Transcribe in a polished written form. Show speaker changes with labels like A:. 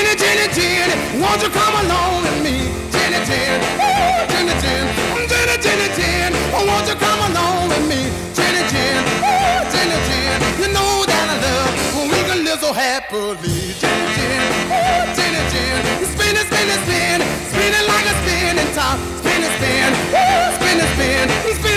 A: Jenny, Jenny, Jenny, won't you come along with me? Jenny, Jenny, oh, Jenny, Jenny, Jenny, Jenny, Jenny, oh, won't you come along with me? Jenny, Jenny, oh, Jenny, Jenny, you know that I love when we can live so happily. Jenny, Jenny, oh, Jenny, Jenny, spinning, spinning, spinning, spinning like a spinning top, spinning, spin, oh, spinning, spin, spin.